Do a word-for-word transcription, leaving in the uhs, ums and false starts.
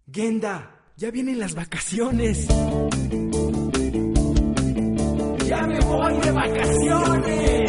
Genda, ya vienen las vacaciones. ¡Ya me voy de vacaciones!